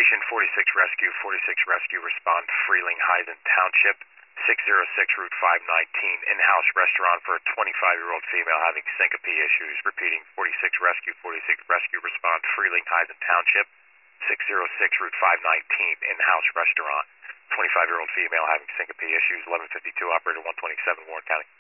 Station 46 Rescue, respond Freeling Hythen Township, 606 Route 519, in-house restaurant for a 25-year-old female having syncope issues. Repeating, 46 Rescue, respond Freeling Hythen Township, 606 Route 519, in-house restaurant, 25-year-old female having syncope issues. 1152, operator 127, Warren County.